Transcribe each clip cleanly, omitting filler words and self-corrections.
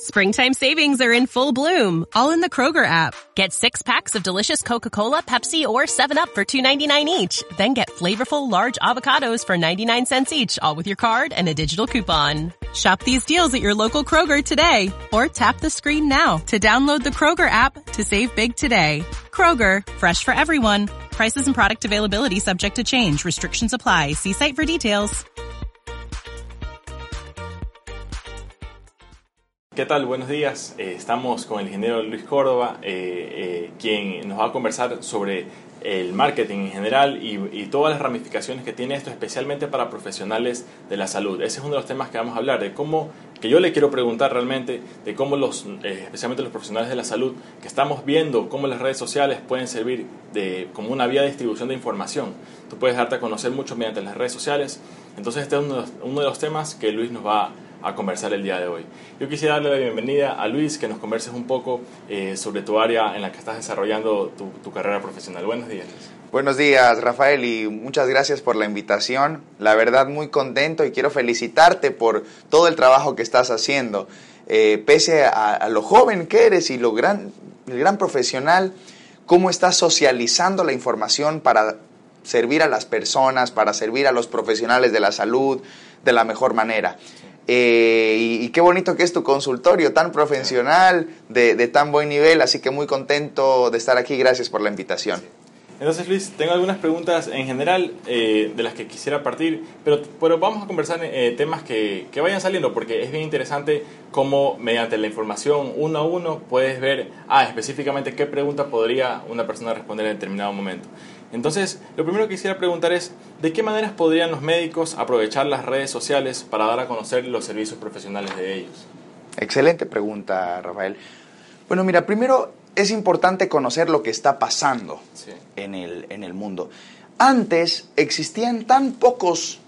Springtime savings are in full bloom, all in the Kroger app. Get 6 packs of delicious Coca-Cola, Pepsi, or 7-Up for $2.99 each. Then get flavorful large avocados for 99 cents each, all with your card and a digital coupon. Shop these deals at your local Kroger today, or tap the screen now to download the Kroger app to save big today. Kroger, fresh for everyone. Prices and product availability subject to change. Restrictions apply. See site for details. ¿Qué tal? Buenos días. Estamos con el ingeniero Luis Córdoba, quien nos va a conversar sobre el marketing en general y todas las ramificaciones que tiene esto, especialmente para profesionales de la salud. Ese es uno de los temas que vamos a hablar, de cómo, que yo le quiero preguntar realmente, de cómo especialmente los profesionales de la salud, que estamos viendo cómo las redes sociales pueden servir como una vía de distribución de información. Tú puedes darte a conocer mucho mediante las redes sociales. Entonces este es uno de los temas que Luis nos va a conversar el día de hoy. Yo quisiera darle la bienvenida a Luis, que nos converses un poco sobre tu área en la que estás desarrollando tu carrera profesional. Buenos días. Buenos días, Rafael, y muchas gracias por la invitación. La verdad, muy contento y quiero felicitarte por todo el trabajo que estás haciendo. Pese a lo joven que eres y el gran profesional, cómo estás socializando la información para servir a las personas, para servir a los profesionales de la salud de la mejor manera. Y qué bonito que es tu consultorio, tan profesional, de tan buen nivel, así que muy contento de estar aquí, gracias por la invitación. Entonces, Luis, tengo algunas preguntas en general de las que quisiera partir, pero vamos a conversar temas que vayan saliendo, porque es bien interesante cómo mediante la información uno a uno puedes ver específicamente qué pregunta podría una persona responder en determinado momento. Entonces, lo primero que quisiera preguntar es, ¿de qué maneras podrían los médicos aprovechar las redes sociales para dar a conocer los servicios profesionales de ellos? Excelente pregunta, Rafael. Bueno, mira, primero es importante conocer lo que está pasando en el mundo. Antes existían tan pocos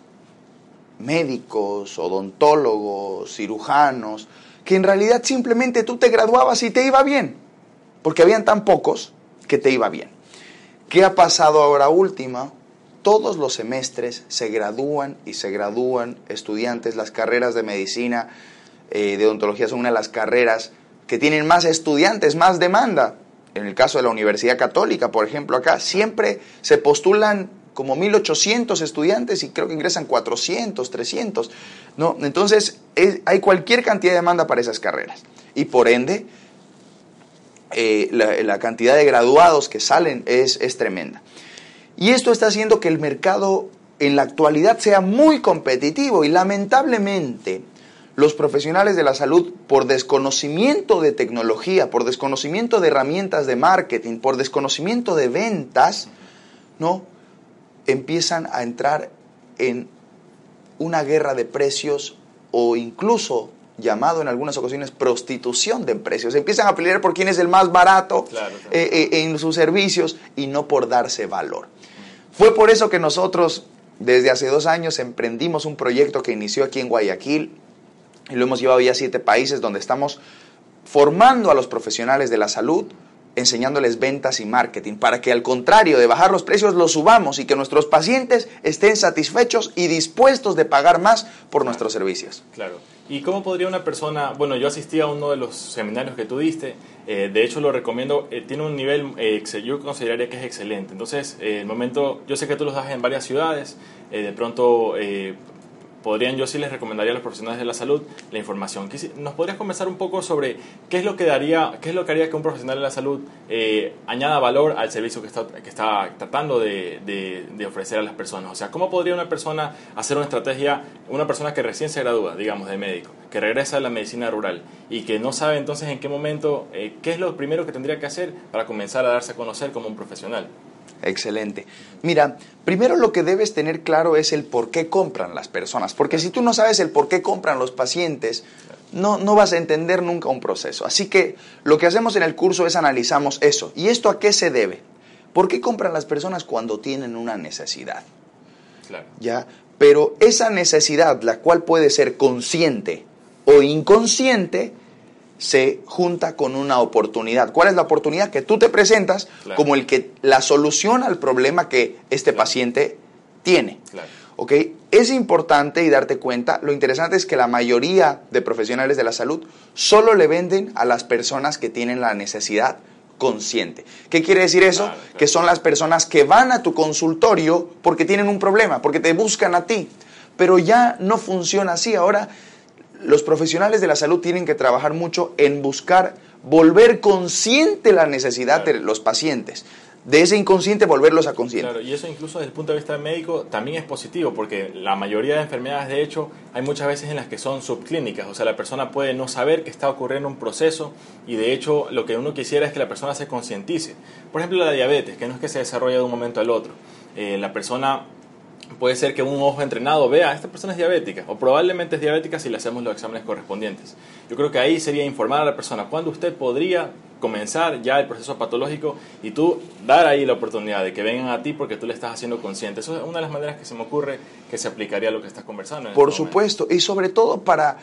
médicos, odontólogos, cirujanos, que en realidad simplemente tú te graduabas y te iba bien, porque habían tan pocos que te iba bien. ¿Qué ha pasado ahora última? Todos los semestres se gradúan estudiantes. Las carreras de medicina, de odontología son una de las carreras que tienen más estudiantes, más demanda. En el caso de la Universidad Católica, por ejemplo, acá siempre se postulan como 1,800 estudiantes y creo que ingresan 400, 300, ¿no? Entonces, hay cualquier cantidad de demanda para esas carreras. Y por ende, la cantidad de graduados que salen es tremenda. Y esto está haciendo que el mercado en la actualidad sea muy competitivo y lamentablemente los profesionales de la salud, por desconocimiento de tecnología, por desconocimiento de herramientas de marketing, por desconocimiento de ventas, ¿no?, empiezan a entrar en una guerra de precios o incluso llamado en algunas ocasiones prostitución de precios. Empiezan a pelear por quién es el más barato en sus servicios y no por darse valor. Fue por eso que nosotros desde hace 2 años emprendimos un proyecto que inició aquí en Guayaquil y lo hemos llevado ya a 7 países donde estamos formando a los profesionales de la salud, enseñándoles ventas y marketing para que al contrario de bajar los precios los subamos y que nuestros pacientes estén satisfechos y dispuestos de pagar más por nuestros servicios. Claro. ¿Y cómo podría una persona, bueno, yo asistí a uno de los seminarios que tú diste, de hecho lo recomiendo, tiene un nivel, yo consideraría que es excelente. Entonces, el momento, yo sé que tú los das en varias ciudades, de pronto yo sí les recomendaría a los profesionales de la salud la información. ¿Nos podrías conversar un poco sobre qué es lo que haría que un profesional de la salud añada valor al servicio que está tratando de ofrecer a las personas? O sea, ¿cómo podría una persona hacer una estrategia, una persona que recién se gradúa, digamos, de médico, que regresa a la medicina rural y que no sabe entonces en qué momento, qué es lo primero que tendría que hacer para comenzar a darse a conocer como un profesional? Excelente. Mira, primero lo que debes tener claro es el por qué compran las personas, porque si tú no sabes el por qué compran los pacientes, no vas a entender nunca un proceso. Así que lo que hacemos en el curso es analizamos eso. ¿Y esto a qué se debe? ¿Por qué compran las personas cuando tienen una necesidad? Claro. ¿Ya? Pero esa necesidad, la cual puede ser consciente o inconsciente, se junta con una oportunidad. ¿Cuál es la oportunidad? Que tú te presentas como la solución al problema que este paciente tiene. Claro. ¿Ok? Es importante y darte cuenta, lo interesante es que la mayoría de profesionales de la salud solo le venden a las personas que tienen la necesidad consciente. ¿Qué quiere decir eso? Claro. Que son las personas que van a tu consultorio porque tienen un problema, porque te buscan a ti. Pero ya no funciona así. Ahora los profesionales de la salud tienen que trabajar mucho en buscar volver consciente la necesidad de los pacientes. De ese inconsciente volverlos a consciente. Claro, y eso incluso desde el punto de vista médico también es positivo, porque la mayoría de enfermedades, de hecho, hay muchas veces en las que son subclínicas, o sea, la persona puede no saber que está ocurriendo un proceso y de hecho lo que uno quisiera es que la persona se concientice. Por ejemplo, la diabetes, que no es que se desarrolla de un momento al otro. La persona puede ser que un ojo entrenado vea, esta persona es diabética, o probablemente es diabética si le hacemos los exámenes correspondientes. Yo creo que ahí sería informar a la persona cuándo usted podría comenzar ya el proceso patológico y tú dar ahí la oportunidad de que vengan a ti porque tú le estás haciendo consciente. Eso es una de las maneras que se me ocurre que se aplicaría a lo que estás conversando. Por supuesto, y sobre todo para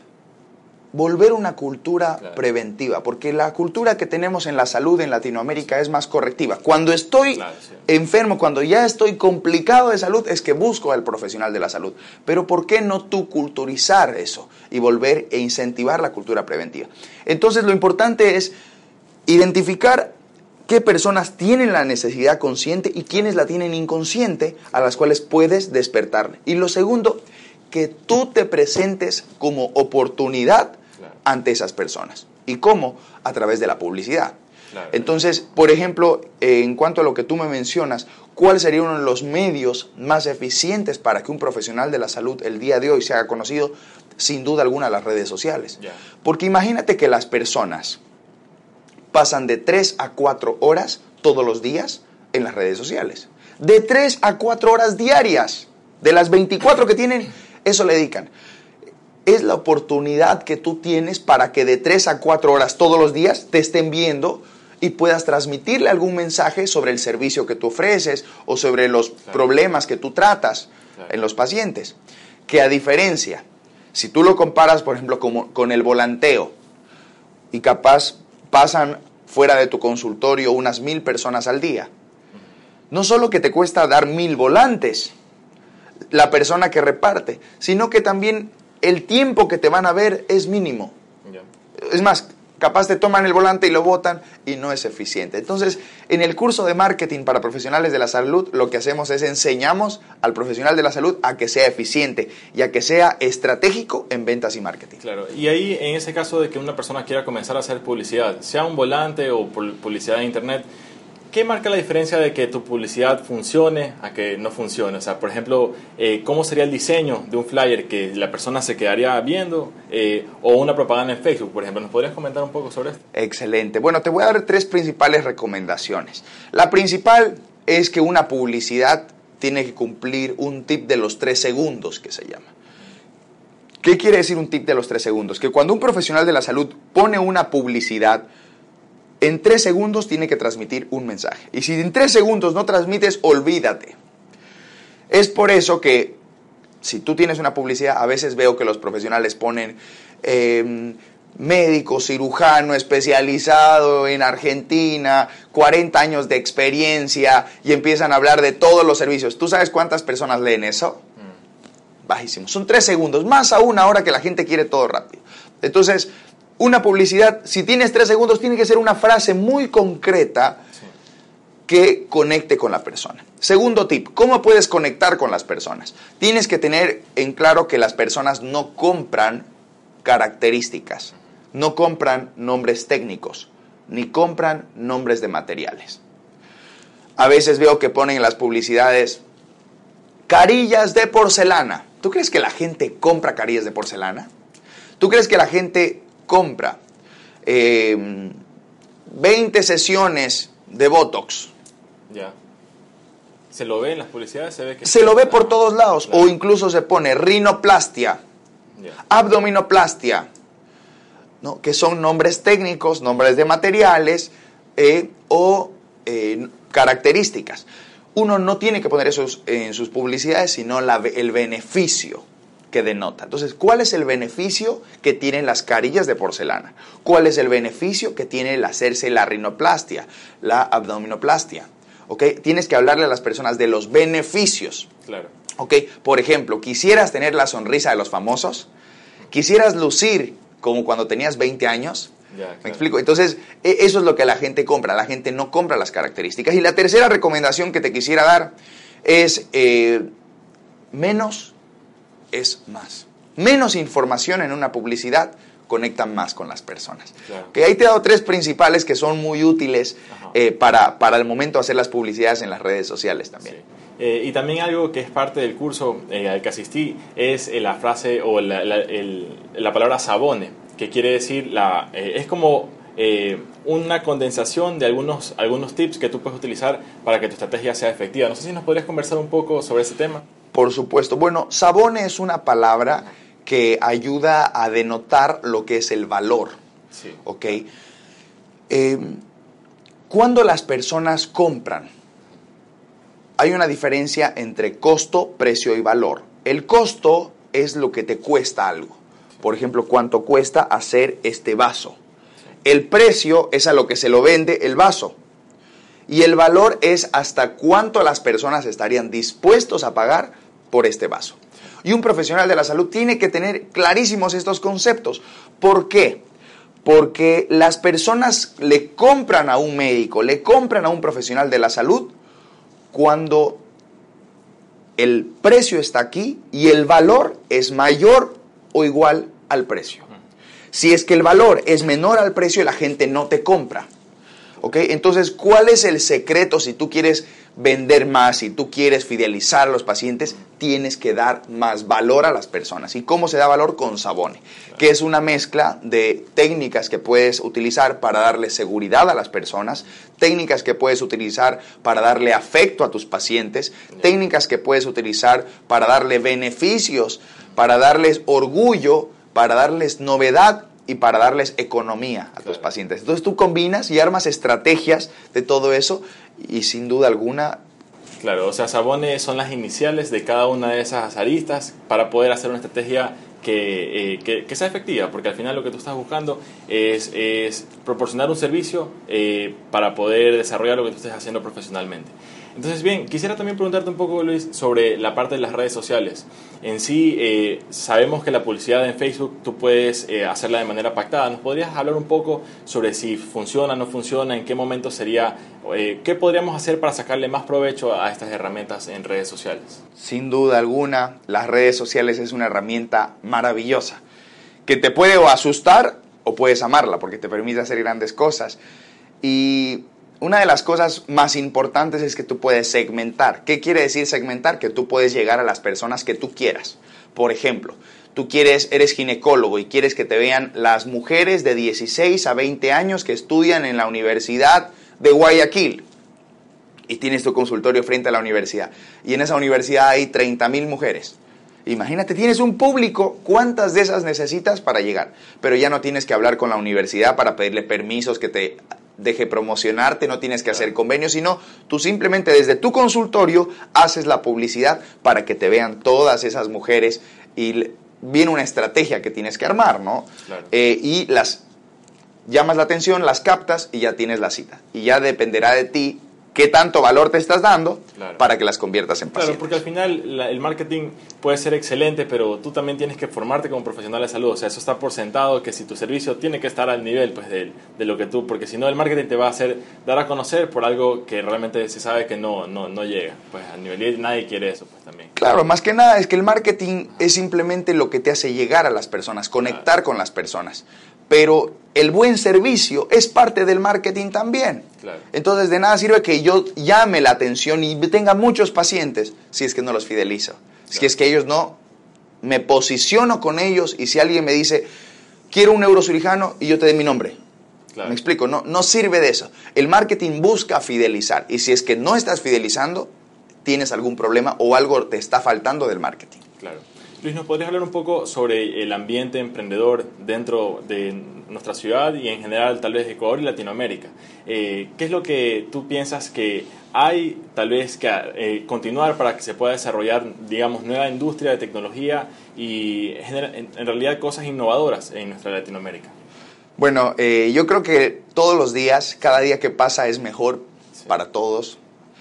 volver una cultura preventiva, porque la cultura que tenemos en la salud en Latinoamérica es más correctiva. Cuando estoy enfermo, cuando ya estoy complicado de salud, es que busco al profesional de la salud. Pero ¿por qué no tú culturizar eso y volver e incentivar la cultura preventiva? Entonces lo importante es identificar qué personas tienen la necesidad consciente y quiénes la tienen inconsciente, a las cuales puedes despertar. Y lo segundo, que tú te presentes como oportunidad ante esas personas. ¿Y cómo? A través de la publicidad. Entonces, por ejemplo, en cuanto a lo que tú me mencionas, ¿cuál sería uno de los medios más eficientes para que un profesional de la salud el día de hoy se haga conocido? Sin duda alguna, las redes sociales. Porque imagínate que las personas pasan de 3 a 4 horas todos los días en las redes sociales. De 3 a 4 horas diarias. De las 24 que tienen, eso le dedican. Es la oportunidad que tú tienes para que de 3 a 4 horas todos los días te estén viendo y puedas transmitirle algún mensaje sobre el servicio que tú ofreces o sobre los problemas que tú tratas en los pacientes. Que a diferencia, si tú lo comparas, por ejemplo, con el volanteo y capaz pasan fuera de tu consultorio unas 1000 personas al día, no solo que te cuesta dar 1000 volantes la persona que reparte, sino que también el tiempo que te van a ver es mínimo. Es más, capaz te toman el volante y lo botan y no es eficiente. Entonces, en el curso de marketing para profesionales de la salud, lo que hacemos es enseñamos al profesional de la salud a que sea eficiente y a que sea estratégico en ventas y marketing. Claro, y ahí en ese caso de que una persona quiera comenzar a hacer publicidad, sea un volante o publicidad en internet, ¿qué marca la diferencia de que tu publicidad funcione a que no funcione? O sea, por ejemplo, ¿cómo sería el diseño de un flyer que la persona se quedaría viendo o una propaganda en Facebook, por ejemplo? ¿Nos podrías comentar un poco sobre esto? Excelente. Bueno, te voy a dar 3 principales recomendaciones. La principal es que una publicidad tiene que cumplir un tip de los 3 segundos, que se llama. ¿Qué quiere decir un tip de los 3 segundos? Que cuando un profesional de la salud pone una publicidad, en 3 segundos tiene que transmitir un mensaje. Y si en 3 segundos no transmites, olvídate. Es por eso que si tú tienes una publicidad, a veces veo que los profesionales ponen médico, cirujano, especializado en Argentina, 40 años de experiencia y empiezan a hablar de todos los servicios. ¿Tú sabes cuántas personas leen eso? Bajísimo. Son 3 segundos, más aún ahora que la gente quiere todo rápido. Entonces, una publicidad, si tienes 3 segundos, tiene que ser una frase muy concreta que conecte con la persona. Segundo tip, ¿cómo puedes conectar con las personas? Tienes que tener en claro que las personas no compran características, no compran nombres técnicos, ni compran nombres de materiales. A veces veo que ponen en las publicidades carillas de porcelana. ¿Tú crees que la gente compra carillas de porcelana? ¿Tú crees que la gente compra 20 sesiones de Botox? Ya. ¿Se lo ve en las publicidades? Se lo ve por todos lados. Claro. O incluso se pone rinoplastia, abdominoplastia, ¿no? Que son nombres técnicos, nombres de materiales o características. Uno no tiene que poner eso en sus publicidades, sino el beneficio que denota. Entonces, ¿cuál es el beneficio que tienen las carillas de porcelana? ¿Cuál es el beneficio que tiene el hacerse la rinoplastia, la abdominoplastia? ¿Okay? Tienes que hablarle a las personas de los beneficios. Claro. ¿Ok? Por ejemplo, ¿quisieras tener la sonrisa de los famosos? ¿Quisieras lucir como cuando tenías 20 años? Ya, claro. ¿Me explico? Entonces, eso es lo que la gente compra. La gente no compra las características. Y la tercera recomendación que te quisiera dar es menos es más. Menos información en una publicidad conecta más con las personas. Claro. Que ahí te he dado 3 principales que son muy útiles para el momento de hacer las publicidades en las redes sociales también. Sí. Y también algo que es parte del curso al que asistí es la frase o la palabra sabone, que quiere decir, es como una condensación de algunos tips que tú puedes utilizar para que tu estrategia sea efectiva. No sé si nos podrías conversar un poco sobre ese tema. Por supuesto. Bueno, sabone es una palabra que ayuda a denotar lo que es el valor. Sí. ¿Ok? Cuando las personas compran, hay una diferencia entre costo, precio y valor. El costo es lo que te cuesta algo. Por ejemplo, ¿cuánto cuesta hacer este vaso? El precio es a lo que se lo vende el vaso. Y el valor es hasta cuánto las personas estarían dispuestos a pagar por este vaso. Y un profesional de la salud tiene que tener clarísimos estos conceptos. ¿Por qué? Porque las personas le compran a un médico, le compran a un profesional de la salud cuando el precio está aquí y el valor es mayor o igual al precio. Si es que el valor es menor al precio, la gente no te compra. ¿Ok? Entonces, ¿cuál es el secreto si tú quieres vender más, si tú quieres fidelizar a los pacientes? Tienes que dar más valor a las personas. ¿Y cómo se da valor? Con Sabone, que es una mezcla de técnicas que puedes utilizar para darle seguridad a las personas, técnicas que puedes utilizar para darle afecto a tus pacientes, técnicas que puedes utilizar para darle beneficios, para darles orgullo, para darles novedad y para darles economía a tus pacientes. Entonces tú combinas y armas estrategias de todo eso y sin duda alguna... Claro, o sea, Sabone son las iniciales de cada una de esas aristas para poder hacer una estrategia que sea efectiva, porque al final lo que tú estás buscando es proporcionar un servicio para poder desarrollar lo que tú estés haciendo profesionalmente. Entonces, bien, quisiera también preguntarte un poco, Luis, sobre la parte de las redes sociales. En sí, sabemos que la publicidad en Facebook tú puedes hacerla de manera pactada. ¿Nos podrías hablar un poco sobre si funciona, no funciona, en qué momento sería, qué podríamos hacer para sacarle más provecho a estas herramientas en redes sociales? Sin duda alguna, las redes sociales es una herramienta maravillosa que te puede o asustar o puedes amarla porque te permite hacer grandes cosas. Y una de las cosas más importantes es que tú puedes segmentar. ¿Qué quiere decir segmentar? Que tú puedes llegar a las personas que tú quieras. Por ejemplo, tú eres ginecólogo y quieres que te vean las mujeres de 16 a 20 años que estudian en la Universidad de Guayaquil. Y tienes tu consultorio frente a la universidad. Y en esa universidad hay 30,000 mujeres. Imagínate, tienes un público, ¿cuántas de esas necesitas para llegar? Pero ya no tienes que hablar con la universidad para pedirle permisos que te deje promocionarte, no tienes que hacer convenios, sino tú simplemente desde tu consultorio haces la publicidad para que te vean todas esas mujeres y viene una estrategia que tienes que armar, ¿no? Claro. Y las llamas la atención, las captas y ya tienes la cita. Y ya dependerá de ti qué tanto valor te estás dando para que las conviertas en pacientes. Claro, porque al final el marketing puede ser excelente, pero tú también tienes que formarte como profesional de salud. O sea, eso está por sentado, que si tu servicio tiene que estar al nivel pues, de lo que tú... Porque si no, el marketing te va a hacer dar a conocer por algo que realmente se sabe que no llega. Pues al nivel y nadie quiere eso pues también. Claro, más que nada es que el marketing es simplemente lo que te hace llegar a las personas, conectar con las personas. Pero el buen servicio es parte del marketing también. Claro. Entonces, de nada sirve que yo llame la atención y tenga muchos pacientes si es que no los fidelizo. Claro. Si es que ellos no, me posiciono con ellos y si alguien me dice, quiero un neurocirujano y yo te dé mi nombre. Claro. ¿Me explico? No sirve de eso. El marketing busca fidelizar y si es que no estás fidelizando, tienes algún problema o algo te está faltando del marketing. Claro. Luis, ¿nos podrías hablar un poco sobre el ambiente emprendedor dentro de nuestra ciudad y en general tal vez Ecuador y Latinoamérica? ¿Qué es lo que tú piensas que hay tal vez que continuar para que se pueda desarrollar, digamos, nueva industria de tecnología y en realidad cosas innovadoras en nuestra Latinoamérica? Bueno, yo creo que todos los días, cada día que pasa es mejor para todos.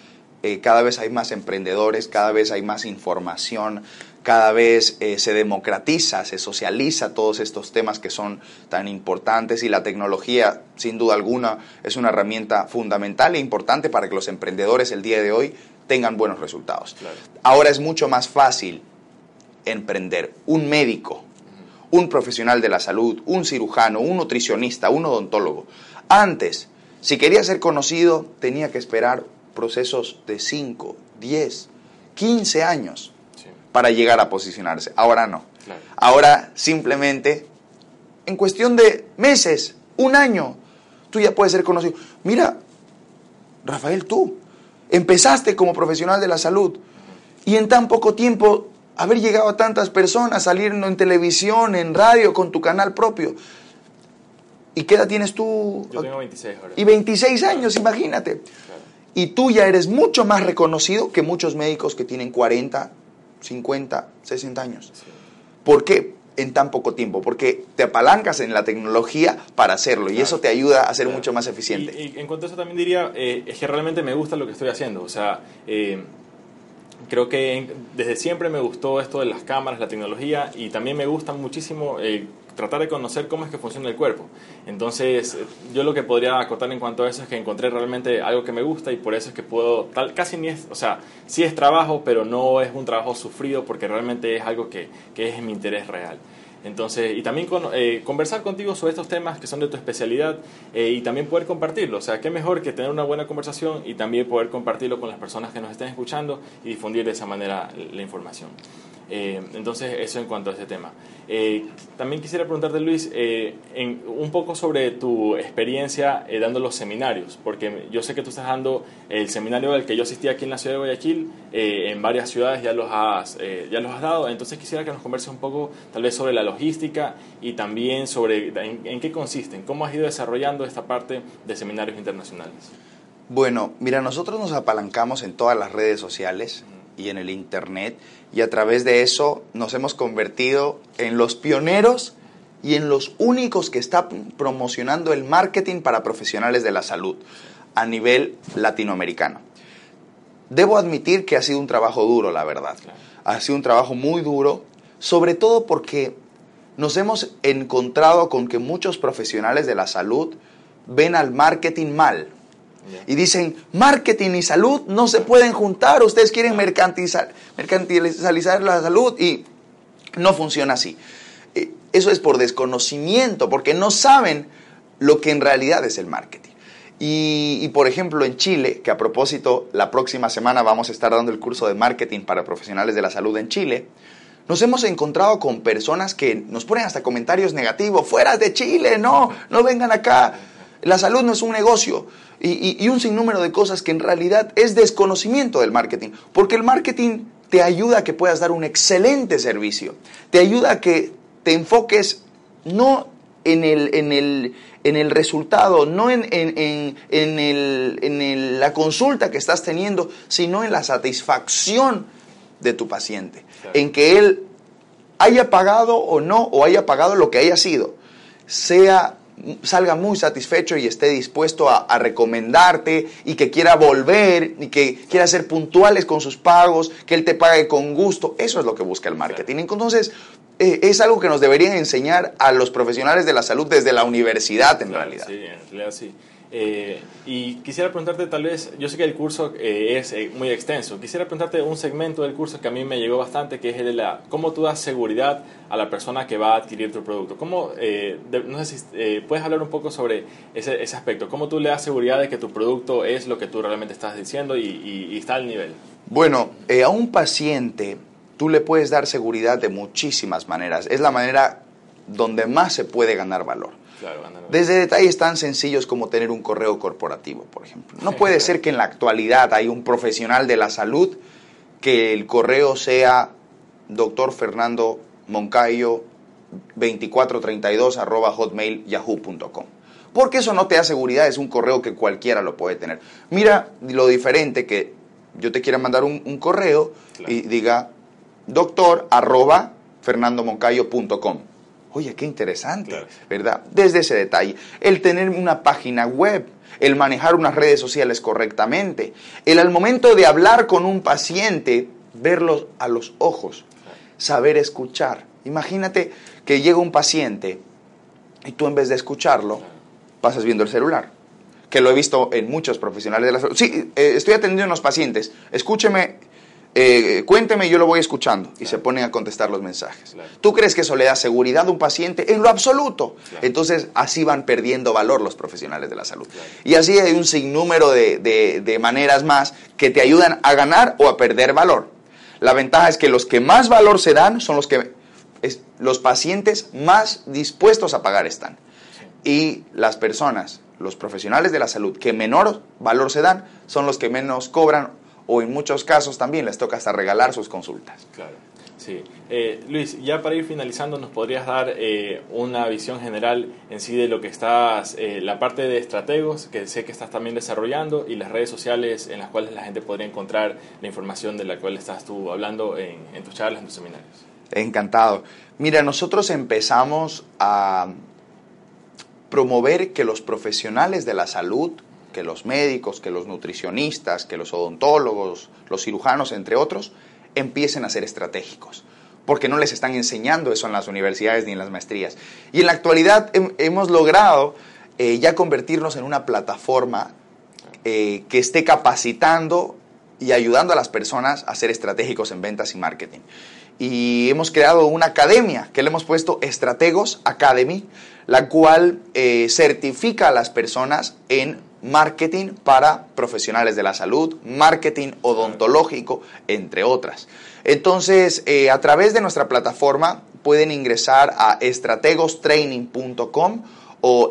cada vez hay más emprendedores, cada vez hay más información, cada vez se democratiza, se socializa todos estos temas que son tan importantes, y la tecnología, sin duda alguna, es una herramienta fundamental e importante para que los emprendedores el día de hoy tengan buenos resultados. Claro. Ahora es mucho más fácil emprender. Un médico, un profesional de la salud, un cirujano, un nutricionista, un odontólogo. Antes, si quería ser conocido, tenía que esperar procesos de 5, 10, 15 años para llegar a posicionarse. Ahora no. Claro. Ahora simplemente, en cuestión de meses, un año, tú ya puedes ser conocido. Mira, Rafael, tú empezaste como profesional de la salud y en tan poco tiempo haber llegado a tantas personas, salir en televisión, en radio, con tu canal propio. ¿Y qué edad tienes tú? Yo tengo 26 ahora. Y 26 años, imagínate. Claro. Y tú ya eres mucho más reconocido que muchos médicos que tienen 40, 50, 60 años. Sí. ¿Por qué en tan poco tiempo? Porque te apalancas en la tecnología para hacerlo, y eso te ayuda a ser mucho más eficiente. Y en cuanto a eso también diría, es que realmente me gusta lo que estoy haciendo. O sea, creo que desde siempre me gustó esto de las cámaras, la tecnología, y también me gusta muchísimo tratar de conocer cómo es que funciona el cuerpo. Entonces, yo lo que podría acotar en cuanto a eso es que encontré realmente algo que me gusta, y por eso es que puedo, casi ni es, o sea, sí es trabajo, pero no es un trabajo sufrido, porque realmente es algo que es mi interés real. Entonces, y también conversar contigo sobre estos temas que son de tu especialidad, y también poder compartirlo. O sea, qué mejor que tener una buena conversación y también poder compartirlo con las personas que nos estén escuchando y difundir de esa manera la información. Entonces, eso en cuanto a ese tema. También quisiera preguntarte, Luis, un poco sobre tu experiencia dando los seminarios, porque yo sé que tú estás dando el seminario al que yo asistí aquí en la ciudad de Guayaquil, en varias ciudades ya los has dado. Entonces quisiera que nos converses un poco tal vez sobre la logística y también sobre en qué consisten, cómo has ido desarrollando esta parte de seminarios internacionales. Bueno, mira, nosotros nos apalancamos en todas las redes sociales y en el internet, y a través de eso nos hemos convertido en los pioneros y en los únicos que están promocionando el marketing para profesionales de la salud a nivel latinoamericano. Debo admitir que ha sido un trabajo duro, la verdad. Claro. Ha sido un trabajo muy duro, sobre todo porque nos hemos encontrado con que muchos profesionales de la salud ven al marketing mal. Y dicen, marketing y salud no se pueden juntar, ustedes quieren mercantilizar la salud, y no funciona así. Eso es por desconocimiento, porque no saben lo que en realidad es el marketing. Y por ejemplo, en Chile, que a propósito, la próxima semana vamos a estar dando el curso de marketing para profesionales de la salud en Chile, nos hemos encontrado con personas que nos ponen hasta comentarios negativos, fuera de Chile, no vengan acá, la salud no es un negocio. Y un sinnúmero de cosas que en realidad es desconocimiento del marketing, porque el marketing te ayuda a que puedas dar un excelente servicio, te ayuda a que te enfoques no en el resultado, no en la consulta que estás teniendo, sino en la satisfacción de tu paciente, claro, en que él haya pagado o no, o haya pagado lo que haya sido, salga muy satisfecho y esté dispuesto a recomendarte, y que quiera volver, y que quiera ser puntuales con sus pagos, que él te pague con gusto. Eso es lo que busca el marketing. Entonces, es algo que nos deberían enseñar a los profesionales de la salud desde la universidad, en realidad. Sí, en realidad sí. Y quisiera preguntarte, tal vez, yo sé que el curso es muy extenso, quisiera preguntarte un segmento del curso que a mí me llegó bastante, que es el de cómo tú das seguridad a la persona que va a adquirir tu producto. No sé si puedes hablar un poco sobre ese aspecto, cómo tú le das seguridad de que tu producto es lo que tú realmente estás diciendo y está al nivel. Bueno, a un paciente tú le puedes dar seguridad de muchísimas maneras. Es la manera donde más se puede ganar valor. Claro, desde detalles tan sencillos como tener un correo corporativo, por ejemplo. No puede ser que en la actualidad hay un profesional de la salud que el correo sea Dr. Fernando Moncayo 2432@hotmail.yahoo.com. Porque eso no te da seguridad, es un correo que cualquiera lo puede tener. Mira lo diferente que yo te quiera mandar un correo, claro, y diga doctor@fernandomoncayo.com. Oye, qué interesante, claro, ¿verdad? Desde ese detalle. El tener una página web, el manejar unas redes sociales correctamente, el al momento de hablar con un paciente, verlos a los ojos, saber escuchar. Imagínate que llega un paciente y tú en vez de escucharlo, pasas viendo el celular, que lo he visto en muchos profesionales de la salud. Sí, estoy atendiendo a unos pacientes, escúcheme, cuénteme y yo lo voy escuchando. Y se ponen a contestar los mensajes. ¿Tú crees que eso le da seguridad a un paciente? En lo absoluto. Entonces, así van perdiendo valor los profesionales de la salud. Y así hay un sinnúmero de maneras más que te ayudan a ganar o a perder valor. La ventaja es que los que más valor se dan son los pacientes más dispuestos a pagar están. Y las personas, los profesionales de la salud que menor valor se dan, son los que menos cobran, o en muchos casos también les toca hasta regalar sus consultas. Claro, sí. Luis, ya para ir finalizando, ¿nos podrías dar una visión general en sí de lo que estás, la parte de estrategos, que sé que estás también desarrollando, y las redes sociales en las cuales la gente podría encontrar la información de la cual estás tú hablando en tus charlas, en tus seminarios? Encantado. Mira, nosotros empezamos a promover que los profesionales de la salud, que los médicos, que los nutricionistas, que los odontólogos, los cirujanos, entre otros, empiecen a ser estratégicos, porque no les están enseñando eso en las universidades ni en las maestrías. Y en la actualidad hemos logrado ya convertirnos en una plataforma que esté capacitando y ayudando a las personas a ser estratégicos en ventas y marketing. Y hemos creado una academia que le hemos puesto Estrategos Academy, la cual certifica a las personas en marketing para profesionales de la salud, marketing odontológico, entre otras. Entonces, a través de nuestra plataforma pueden ingresar a estrategostraining.com o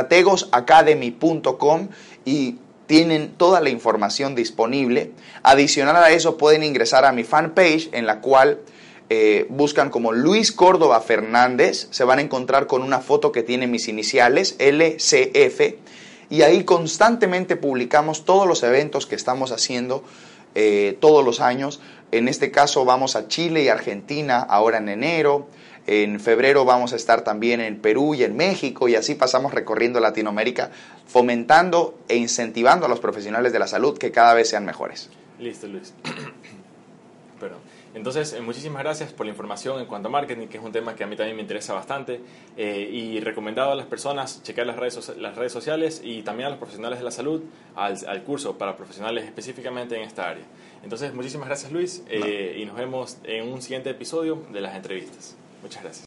estrategosacademy.com y tienen toda la información disponible. Adicional a eso, pueden ingresar a mi fanpage, en la cual buscan como Luis Córdoba Fernández, se van a encontrar con una foto que tiene mis iniciales, LCF, y ahí constantemente publicamos todos los eventos que estamos haciendo todos los años. En este caso vamos a Chile y Argentina ahora en enero. En febrero vamos a estar también en Perú y en México, y así pasamos recorriendo Latinoamérica, fomentando e incentivando a los profesionales de la salud que cada vez sean mejores. Listo, Luis. Perdón. Entonces, muchísimas gracias por la información en cuanto a marketing, que es un tema que a mí también me interesa bastante, y recomendado a las personas checar las redes sociales, y también a los profesionales de la salud al curso para profesionales específicamente en esta área. Entonces, muchísimas gracias, Luis, y nos vemos en un siguiente episodio de las entrevistas. Muchas gracias.